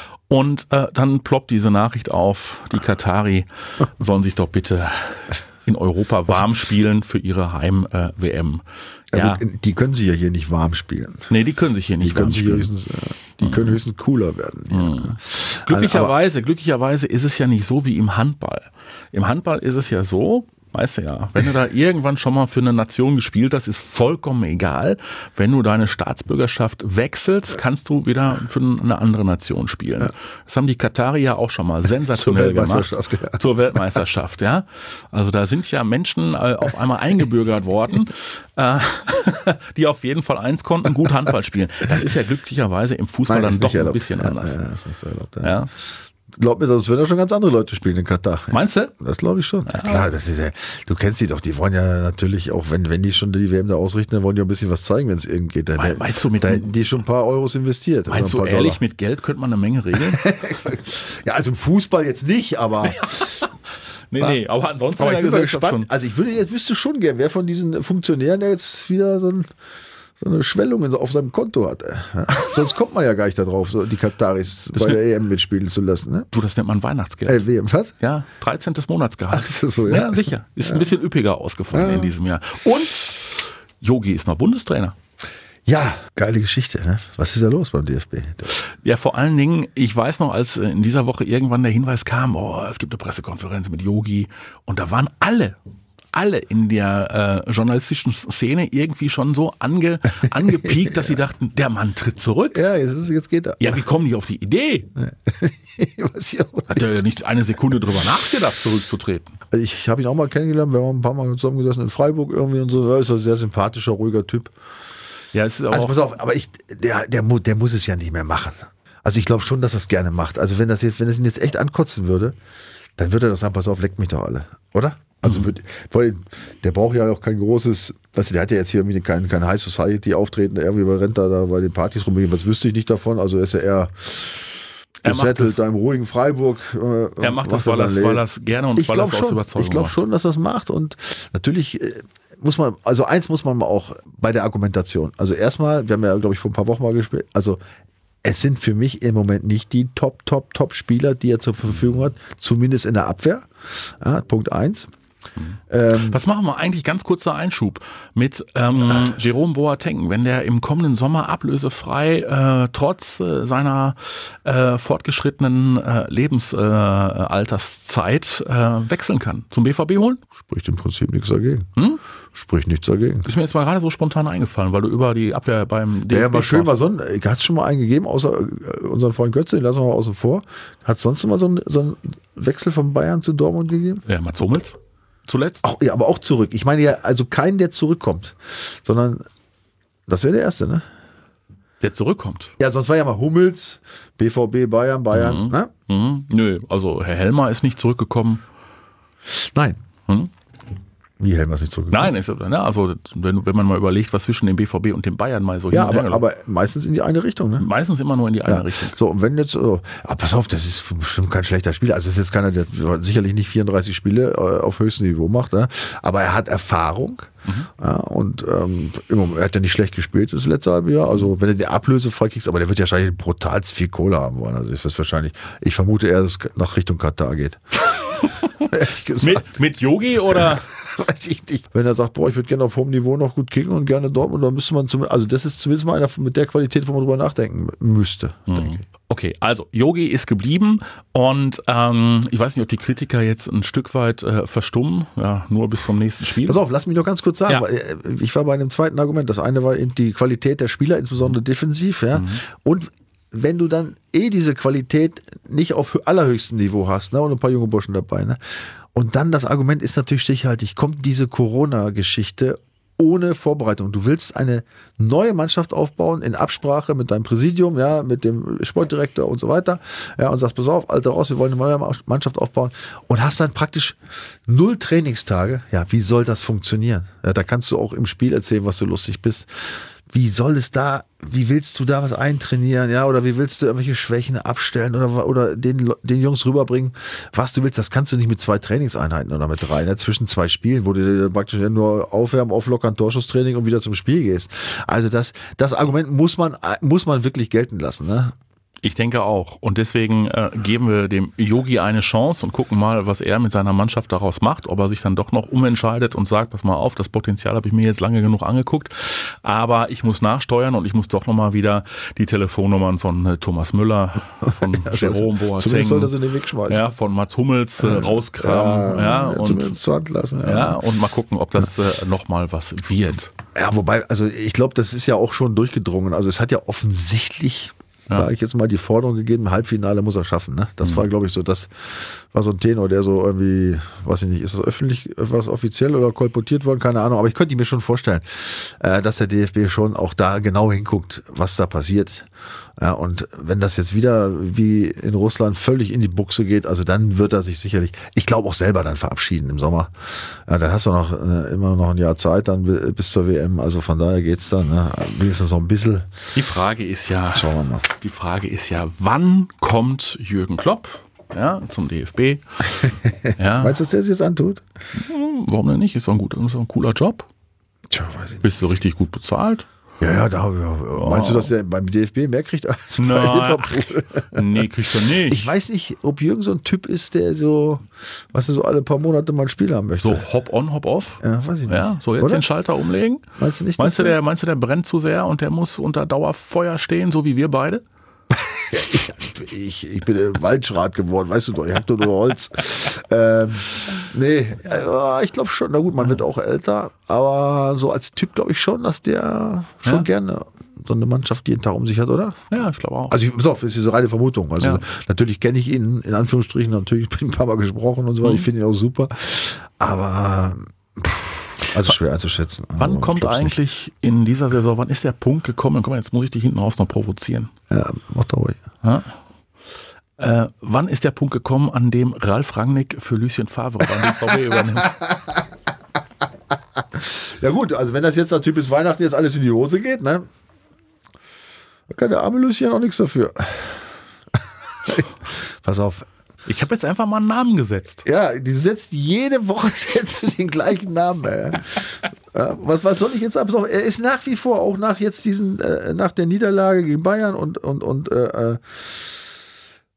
Und äh, dann ploppt diese Nachricht auf, die Katari sollen sich doch bitte in Europa warm spielen für ihre Heim-W M. Äh, ja. Ja, die können sich ja hier nicht warm spielen. Nee, die können sich hier nicht die warm spielen. Höchstens, die mhm. können höchstens cooler werden. Mhm. Glücklicherweise, Aber, glücklicherweise ist es ja nicht so wie im Handball. Im Handball ist es ja so, weißt du ja, wenn du da irgendwann schon mal für eine Nation gespielt hast, ist vollkommen egal. Wenn du deine Staatsbürgerschaft wechselst, kannst du wieder für eine andere Nation spielen. Ja. Das haben die Katari ja auch schon mal sensationell gemacht. Ja. Zur Weltmeisterschaft, ja. Also da sind ja Menschen äh, auf einmal eingebürgert worden, äh, die auf jeden Fall eins konnten, gut Handball spielen. Das ist ja glücklicherweise im Fußball Nein, dann doch erlaubt. ein bisschen ja, anders. Ja, ist nicht so erlaubt, ja. Ja. Glaub mir, sonst würden ja schon ganz andere Leute spielen in Katar. Meinst du? Das glaube ich schon. Ja. Klar, das ist ja, du kennst die doch, die wollen ja natürlich, auch wenn, wenn die schon die W M da ausrichten, dann wollen die auch ein bisschen was zeigen, wenn es irgend geht. Da, Me- meinst du mit da hätten die schon ein paar Euros investiert. Meinst du ehrlich, Dollar. Mit Geld könnte man eine Menge regeln? Ja, also im Fußball jetzt nicht, aber... nee, nee, aber ansonsten aber ich bin mal gespannt. Schon. Also ich würde jetzt wüsste schon gern, wer von diesen Funktionären, der jetzt wieder so ein so eine Schwellung auf seinem Konto hat. Ja? Sonst kommt man ja gar nicht darauf, so die Kataris das bei der E M mitspielen zu lassen. Ne? Du, das nennt man Weihnachtsgeld. Äh, W M, was? Ja, dreizehntes Monatsgehalt. Ach, ist das so, ja? Ja, sicher. Ist ja. ein bisschen üppiger ausgefallen ja. in diesem Jahr. Und Yogi ist noch Bundestrainer. Ja, geile Geschichte. Ne? Was ist da los beim D F B? Ja, vor allen Dingen, ich weiß noch, als in dieser Woche irgendwann der Hinweis kam, oh, es gibt eine Pressekonferenz mit Yogi und da waren alle alle in der äh, journalistischen Szene irgendwie schon so ange, angepiekt, dass sie dachten, der Mann tritt zurück. Ja, jetzt, ist, jetzt geht er. Ja, wie kommen die auf die Idee? Weiß ich auch nicht. Hat er ja nicht eine Sekunde drüber nachgedacht, zurückzutreten. Also ich habe ihn auch mal kennengelernt, wir haben ein paar Mal zusammengesessen in Freiburg irgendwie und so. Er ist ein sehr sympathischer, ruhiger Typ. Ja, es ist auch also pass auf, aber ich, der, der, der muss es ja nicht mehr machen. Also ich glaube schon, dass er es gerne macht. Also wenn das jetzt, wenn es ihn jetzt echt ankotzen würde, dann würde er doch sagen, pass auf, leckt mich doch alle, oder? Also wird, der braucht ja auch kein großes, weißt du, der hat ja jetzt hier irgendwie kein, kein High Society Auftreten, irgendwie rennt da, da bei den Partys rum, was wüsste ich nicht davon, also er ist ja eher gesettelt da im ruhigen Freiburg. Äh, er macht das, weil er weil das gerne und ich weil er es aus Überzeugung Ich glaube schon, dass er das macht und natürlich äh, muss man, also eins muss man mal auch bei der Argumentation, also erstmal, wir haben ja glaube ich vor ein paar Wochen mal gespielt, also es sind für mich im Moment nicht die Top, Top, Top Spieler, die er zur Verfügung hat, zumindest in der Abwehr, ja, Punkt eins. Mhm. Ähm, Was machen wir eigentlich, ganz kurzer Einschub, mit ähm, Jerome Boateng, wenn der im kommenden Sommer ablösefrei äh, trotz äh, seiner äh, fortgeschrittenen äh, Lebensalterszeit äh, äh, wechseln kann? Zum B V B holen? Spricht im Prinzip nichts dagegen. Hm? Spricht nichts dagegen. Ist mir jetzt mal gerade so spontan eingefallen, weil du über die Abwehr beim D F B Ja, war schön, war so ein, hat es schon mal einen gegeben, außer unseren Freund Götze, den lassen wir mal außen vor. Hat es sonst noch mal so einen, so einen Wechsel von Bayern zu Dortmund gegeben? Ja, Mats Hummels zuletzt. Auch, ja, aber auch zurück. Ich meine ja, also keinen, der zurückkommt, sondern das wäre der Erste, ne? Der zurückkommt. Ja, sonst war ja mal Hummels, B V B, Bayern, Bayern, mhm. ne? Mhm. Nö, also Herr Helmer ist nicht zurückgekommen. Nein. Hm? Wie Helmer ist nicht zurückgekommen? Nein, ist, ne, also wenn, wenn man mal überlegt, was zwischen dem B V B und dem Bayern mal so ja, aber, aber meistens in die eine Richtung, ne? Meistens immer nur in die eine ja. Richtung. So, und wenn jetzt, oh, ah, pass auf, das ist bestimmt kein schlechter Spieler. Also es ist jetzt keiner, der sicherlich nicht vierunddreißig Spiele äh, auf höchstem Niveau macht, ne? Aber er hat Erfahrung. Mhm. Ja, und ähm, er hat ja nicht schlecht gespielt das letzte halbe Jahr. Also wenn er die Ablöse freikriegst, aber der wird ja wahrscheinlich brutal viel Kohle haben wollen. Also ist das wahrscheinlich, ich vermute eher, dass es nach Richtung Katar geht. mit, mit Yogi oder? Weiß ich nicht. Wenn er sagt, boah, ich würde gerne auf hohem Niveau noch gut kicken und gerne Dortmund, dann müsste man zumindest, also das ist zumindest mal einer mit der Qualität, wo man drüber nachdenken müsste, mhm. denke ich. Okay, also Yogi ist geblieben und ähm, ich weiß nicht, ob die Kritiker jetzt ein Stück weit äh, verstummen, ja, nur bis zum nächsten Spiel. Pass auf, lass mich noch ganz kurz sagen, ja. weil ich war bei einem zweiten Argument. Das eine war eben die Qualität der Spieler, insbesondere defensiv, ja, mhm. und wenn du dann eh diese Qualität nicht auf allerhöchstem Niveau hast, ne, und ein paar junge Burschen dabei, ne, und dann das Argument ist natürlich stichhaltig, kommt diese Corona-Geschichte ohne Vorbereitung. Du willst eine neue Mannschaft aufbauen in Absprache mit deinem Präsidium, ja, mit dem Sportdirektor und so weiter, ja, und sagst, pass auf, Alter raus, wir wollen eine neue Mannschaft aufbauen und hast dann praktisch null Trainingstage. Ja, wie soll das funktionieren? Ja, da kannst du auch im Spiel erzählen, was du lustig bist. Wie soll es da, wie willst du da was eintrainieren, ja, oder wie willst du irgendwelche Schwächen abstellen oder, oder den, den Jungs rüberbringen, was du willst, das kannst du nicht mit zwei Trainingseinheiten oder mit drei, ne, zwischen zwei Spielen, wo du praktisch nur aufwärmen, auflockern, Torschusstraining und wieder zum Spiel gehst. Also das, das Argument muss man, muss man wirklich gelten lassen, ne? Ich denke auch. Und deswegen äh, geben wir dem Yogi eine Chance und gucken mal, was er mit seiner Mannschaft daraus macht, ob er sich dann doch noch umentscheidet und sagt, pass mal auf, das Potenzial habe ich mir jetzt lange genug angeguckt, aber ich muss nachsteuern und ich muss doch nochmal wieder die Telefonnummern von äh, Thomas Müller, von ja, Jerome Boateng, zumindest soll das in den Weg schmeißen. Ja, von Mats Hummels äh, rauskramen, ja, ja, ja, und zumindest zur Hand lassen, ja. ja, und mal gucken, ob das äh, nochmal was wird. Ja, wobei, also ich glaube, das ist ja auch schon durchgedrungen. Also es hat ja offensichtlich, ja. sage ich jetzt mal, die Forderung gegeben, Halbfinale muss er schaffen. Ne? Das mhm. war, glaube ich, so, das war so ein Tenor, der so irgendwie, weiß ich nicht, ist das öffentlich was offiziell oder kolportiert worden? Keine Ahnung, aber ich könnte mir schon vorstellen, äh, dass der D F B schon auch da genau hinguckt, was da passiert. Ja, und wenn das jetzt wieder wie in Russland völlig in die Buchse geht, also dann wird er sich sicherlich, ich glaube auch selber dann verabschieden im Sommer. Ja, dann hast du noch äh, immer noch ein Jahr Zeit dann bis zur W M, also von daher geht's dann, ne? Wenigstens noch ein bisschen. Die Frage ist ja, schauen wir mal. Die Frage ist ja, wann kommt Jürgen Klopp, ja, zum D F B? Ja. Meinst du, dass der sich jetzt antut? Warum denn nicht? Ist doch ein guter, ist doch ein cooler Job. Tja, weiß ich nicht. Bist du richtig gut bezahlt? Ja, ja, da, ja. Meinst du, dass der beim D F B mehr kriegt als bei Nein. Liverpool? Nee, kriegt er nicht. Ich weiß nicht, ob Jürgen so ein Typ ist, der so, was du so alle paar Monate mal ein Spiel haben möchte. So hop on, hop off? Ja, weiß ich nicht. Ja, so jetzt Oder? Den Schalter umlegen? Meinst du nicht? Meinst du, der, meinst du, der brennt zu sehr und der muss unter Dauerfeuer stehen, so wie wir beide? ich, ich, ich bin äh, Waldschrat geworden, weißt du doch, ich hab doch nur Holz. ähm, nee, äh, ich glaube schon, na gut, man wird auch älter, aber so als Typ glaube ich schon, dass der schon ja. gerne so eine Mannschaft jeden Tag um sich hat, oder? Ja, ich glaube auch. Also ich, pass auf, das ist so reine Vermutung. Also ja. natürlich kenne ich ihn, in Anführungsstrichen, natürlich bin ich ein paar Mal gesprochen und so weiter, mhm. ich finde ihn auch super, aber pff, also schwer einzuschätzen. Wann also, kommt eigentlich nicht. in dieser Saison, wann ist der Punkt gekommen? Komm mal, jetzt muss ich dich hinten raus noch provozieren. Ja, mach doch ruhig. Ja? Äh, wann ist der Punkt gekommen, an dem Ralf Rangnick für Lucien Favre beim B V B übernimmt? Ja gut, also wenn das jetzt natürlich bis Weihnachten jetzt alles in die Hose geht, ne, dann kann der arme Lucien auch nichts dafür. Pass auf. Ich habe jetzt einfach mal einen Namen gesetzt. Ja, du setzt jede Woche setzt du den gleichen Namen. Ey. Ja, was, was soll ich jetzt ab? Er ist nach wie vor, auch nach jetzt diesen, äh, nach der Niederlage gegen Bayern und, und, und äh,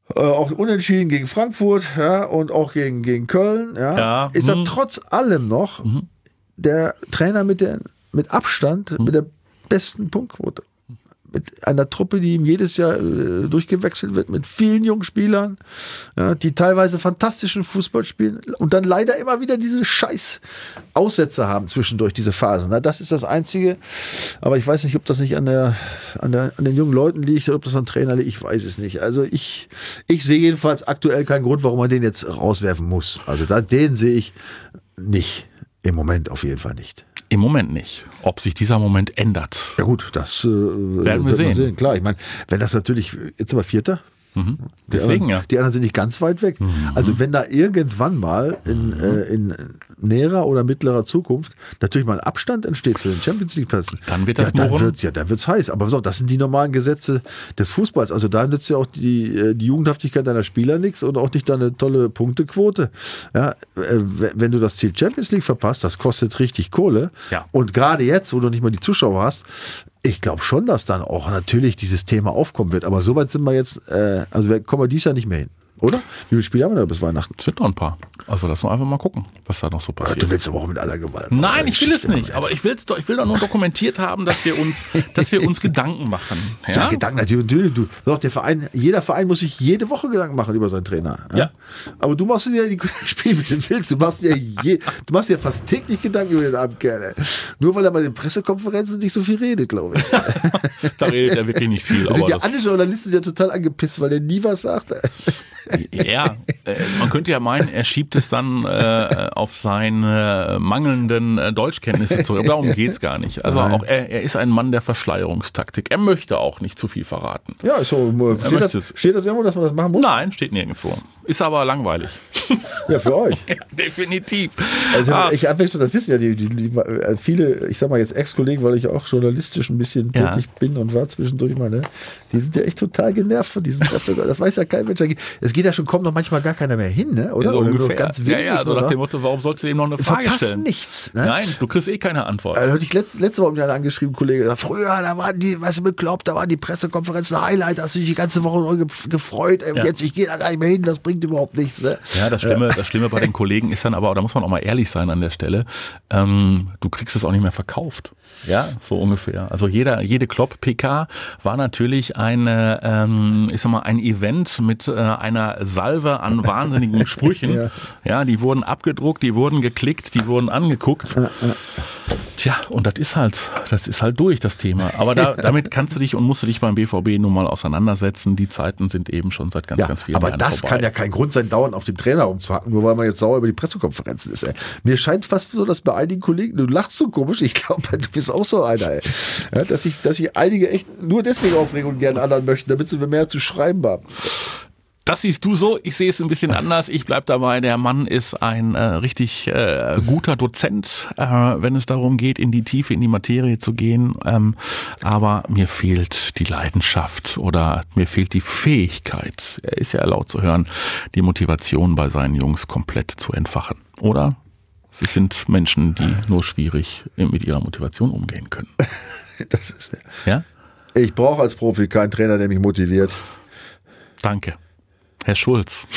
Äh, auch unentschieden gegen Frankfurt, ja, und auch gegen, gegen Köln, ja, ja ist er hm. trotz allem noch mhm. der Trainer mit der mit Abstand, mhm. mit der besten Punktquote. Mit einer Truppe, die ihm jedes Jahr äh, durchgewechselt wird, mit vielen jungen Spielern, ja, die teilweise fantastischen Fußball spielen und dann leider immer wieder diese scheiß Aussätze haben zwischendurch, diese Phasen. Na, das ist das Einzige. Aber ich weiß nicht, ob das nicht an, der, an, der, an den jungen Leuten liegt oder ob das an Trainer liegt. Ich weiß es nicht. Also ich, ich sehe jedenfalls aktuell keinen Grund, warum man den jetzt rauswerfen muss. Also da, den sehe ich nicht. Im Moment auf jeden Fall nicht. Im Moment nicht. Ob sich dieser Moment ändert. Ja gut, das äh, werden wir sehen. sehen. Klar, ich meine, wenn das natürlich, jetzt sind wir Vierter. Mhm. Die Deswegen anderen, ja. Die anderen sind nicht ganz weit weg. Mhm. Also wenn da irgendwann mal in, mhm. äh, in näherer oder mittlerer Zukunft natürlich mal ein Abstand entsteht zu den Champions League Plätzen, dann wird das ja, dann wird's ja, dann wird's heiß. Aber so, das sind die normalen Gesetze des Fußballs. Also da nützt ja auch die, die Jugendhaftigkeit deiner Spieler nichts und auch nicht deine tolle Punktequote. Ja, wenn du das Ziel Champions League verpasst, das kostet richtig Kohle. Ja. Und gerade jetzt, wo du nicht mal die Zuschauer hast, ich glaube schon, dass dann auch natürlich dieses Thema aufkommen wird. Aber so weit sind wir jetzt, äh, also wir kommen wir dies Jahr nicht mehr hin. Oder? Wie viele Spiele haben wir da bis Weihnachten? Es sind noch ein paar. Also lass uns einfach mal gucken, was da noch so passiert. Du willst aber auch mit aller Gewalt. Nein, ich will es nicht. Aber ich, will's doch, ich will doch nur dokumentiert haben, dass wir uns, dass wir uns Gedanken machen. Ja, ja Gedanken natürlich. Du, doch, der Verein, jeder Verein muss sich jede Woche Gedanken machen über seinen Trainer. Ja. ja. Aber du machst dir ja die Spiele, wie du willst. Du machst ja je, du machst ja fast täglich Gedanken über den Abend, gerne. Nur weil er bei den Pressekonferenzen nicht so viel redet, glaube ich. Da redet er wirklich nicht viel. Da sind ja andere Journalisten ja total angepisst, weil er nie was sagt. Ja, äh, man könnte ja meinen, er schiebt es dann äh, auf seine mangelnden äh, Deutschkenntnisse zurück. Darum geht's gar nicht. Also Nein. auch er, er ist ein Mann der Verschleierungstaktik. Er möchte auch nicht zu viel verraten. Ja, ist so. Steht das, steht das irgendwo, dass man das machen muss? Nein, steht nirgendwo. Ist aber langweilig. Ja, für euch. Ja, definitiv. Also ah. ich abwechsel, das wissen ja die, die, die, viele, ich sag mal jetzt Ex-Kollegen, weil ich auch journalistisch ein bisschen ja. tätig bin und war zwischendurch mal, ne? Die sind ja echt total genervt von diesem Pressekonferenz. Das weiß ja kein Mensch. Es geht ja schon, kommt noch manchmal gar keiner mehr hin, ne? Oder? Ja, so oder ungefähr. Nur ganz wenig, ja, ja, so nach dem Motto, warum sollst du ihm noch eine Frage Verpasst stellen? nichts. Ne? Nein, du kriegst eh keine Antwort. Also, ich letzte, letzte Woche mit einem angeschrieben Kollege, früher, da waren die, weißt du, bekloppt, da waren die Pressekonferenzen Highlight, hast du dich die ganze Woche gefreut, ey, ja. jetzt, ich gehe da gar nicht mehr hin, das bringt überhaupt nichts. Ne? Ja, das Schlimme, das Schlimme bei den Kollegen ist dann aber, da muss man auch mal ehrlich sein an der Stelle, ähm, du kriegst es auch nicht mehr verkauft. Ja, so ungefähr. Also jeder, jede Klopp-P K war natürlich eine, ähm, ich sag mal, ein Event mit äh, einer Salve an wahnsinnigen Sprüchen. ja. ja, die wurden abgedruckt, die wurden geklickt, die wurden angeguckt. Tja, und das ist halt, das ist halt durch, das Thema. Aber da, damit kannst du dich und musst du dich beim B V B nun mal auseinandersetzen. Die Zeiten sind eben schon seit ganz, ja, ganz vielen aber Jahren das vorbei. Kann ja kein Grund sein, dauernd auf dem Trainer rumzuhacken, nur weil man jetzt sauer über die Pressekonferenzen ist. Ey. Mir scheint fast so, dass bei einigen Kollegen, du lachst so komisch, ich glaube, du bist auch so einer, ey. Ja, dass sich dass ich einige echt nur deswegen aufregen und gerne anderen möchten, damit sie mehr zu schreiben haben. Das siehst du so, ich sehe es ein bisschen anders. Ich bleib dabei, der Mann ist ein äh, richtig äh, guter Dozent, äh, wenn es darum geht, in die Tiefe, in die Materie zu gehen. Ähm, aber mir fehlt die Leidenschaft oder mir fehlt die Fähigkeit, er ist ja erlaubt zu hören, die Motivation bei seinen Jungs komplett zu entfachen. Oder? Sie sind Menschen, die nur schwierig mit ihrer Motivation umgehen können. Das ist, ja? Ich brauche als Profi keinen Trainer, der mich motiviert. Danke. Herr Schulz.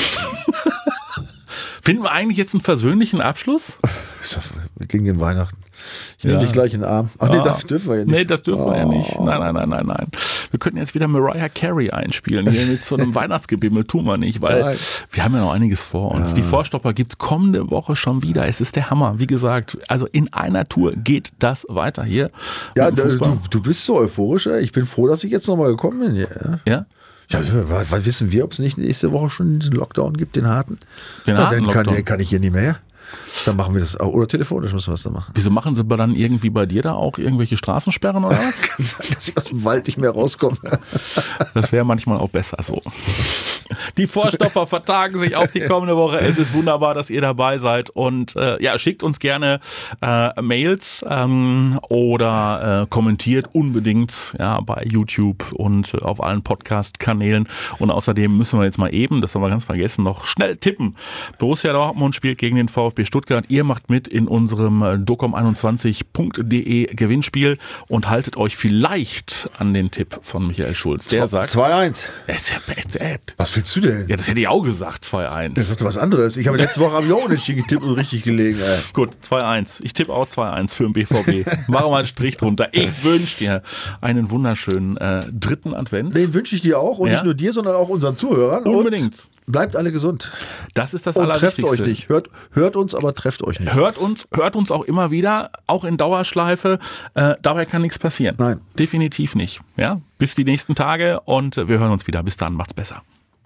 Finden wir eigentlich jetzt einen versöhnlichen Abschluss? Wir gingen in Weihnachten. Ich nehme ja. dich gleich in den Arm. Ach nee, das dürfen wir ja nicht. Nee, das dürfen oh. wir ja nicht. Nein, nein, nein, nein, nein. Wir könnten jetzt wieder Mariah Carey einspielen. Hier mit so einem Weihnachtsgebimmel tun wir nicht, weil nein. wir haben ja noch einiges vor uns. Ja. Die Vorstopper gibt's kommende Woche schon wieder. Es ist der Hammer. Wie gesagt, also in einer Tour geht das weiter hier. Ja, du, du bist so euphorisch. Ey. Ich bin froh, dass ich jetzt nochmal gekommen bin. Ja? Ja? Ja, weil wissen wir, ob es nicht nächste Woche schon diesen Lockdown gibt, den harten? Den ja, harten dann kann, Lockdown. kann ich hier nicht mehr her. Dann machen wir das auch. Oder telefonisch müssen wir das dann machen. Wieso machen sie aber dann irgendwie bei dir da auch irgendwelche Straßensperren oder was? Kann sein, dass ich aus dem Wald nicht mehr rauskomme. Das wäre manchmal auch besser so. Die Vorstopper vertagen sich auf die kommende Woche. Es ist wunderbar, dass ihr dabei seid. Und äh, ja, schickt uns gerne äh, Mails ähm, oder äh, kommentiert unbedingt ja, bei YouTube und äh, auf allen Podcast-Kanälen. Und außerdem müssen wir jetzt mal eben, das haben wir ganz vergessen, noch schnell tippen. Borussia Dortmund spielt gegen den VfB Stuttgart. Ihr macht mit in unserem docom einundzwanzig punkt de Gewinnspiel und haltet euch vielleicht an den Tipp von Michael Schulz. Der sagt zwei eins. Was willst du denn? denn? Ja, das hätte ich auch gesagt, zwei eins. Das ist doch was anderes. Ich habe letzte Woche hab ich auch unentschieden getippt und richtig gelegen. Ey. Gut, zwei eins. Ich tippe auch zwei eins für den B V B. Machen wir einen Strich drunter. Ich wünsche dir einen wunderschönen äh, dritten Advent. Den wünsche ich dir auch und Ja? nicht nur dir, sondern auch unseren Zuhörern. Unbedingt. Und bleibt alle gesund. Das ist das Und trefft Allerwichtigste. euch nicht. Hört, hört uns, aber trefft euch nicht. Hört uns, hört uns auch immer wieder, auch in Dauerschleife. Äh, dabei kann nichts passieren. Nein. Definitiv nicht. Ja? Bis die nächsten Tage und wir hören uns wieder. Bis dann, macht's besser.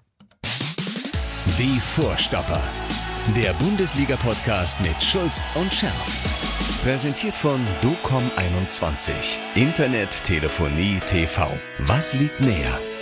Die Vorstopper. Der Bundesliga-Podcast mit Schulz und Scherf. Präsentiert von docom einundzwanzig. Internet, Telefonie, T V. Was liegt näher?